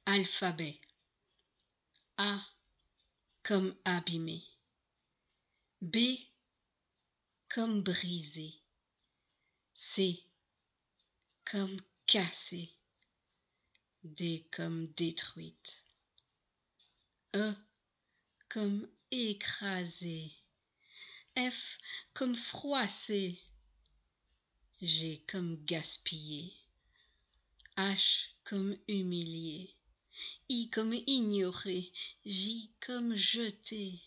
Alphabet. A comme abîmé. B comme brisé. C comme cassé. D comme détruite. E comme écrasé. F comme froissé. G comme gaspillé. H comme humilié. I comme ignoré. J comme jeté.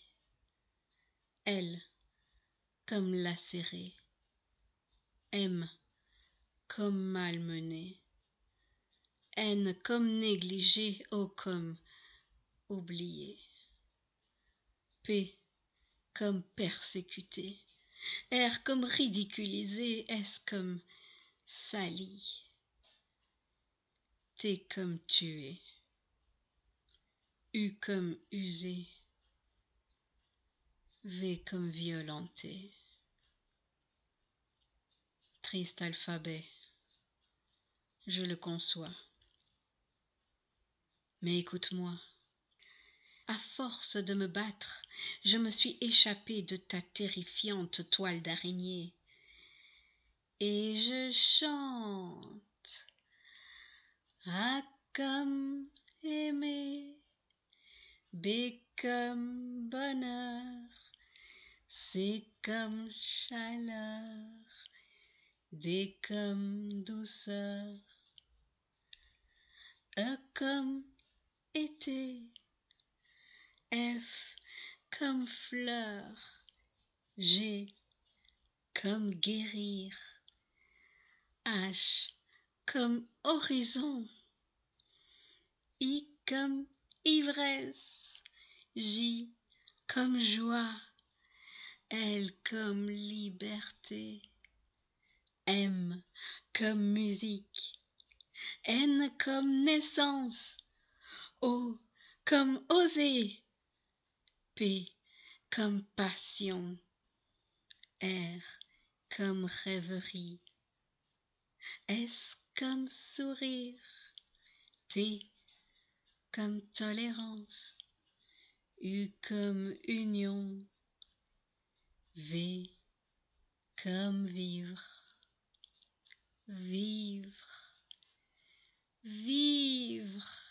L comme lacéré. M comme malmené. N comme négligé. O comme oublié. P comme persécuté. R comme ridiculisé. S comme sali. T comme tué. U comme usé. V comme violenté. Triste alphabet, je le conçois. Mais écoute-moi, à force de me battre, je me suis échappée de ta terrifiante toile d'araignée. Et je chante. A comme aimer, B comme bonheur, C comme chaleur, D comme douceur, E comme été, F comme fleur, G comme guérir, H comme horizon, I comme ivresse, J comme joie, L comme liberté, M comme musique, N comme naissance, O comme oser, P comme passion, R comme rêverie, S comme sourire, T comme tolérance, U comme union, V comme vivre, vivre, vivre.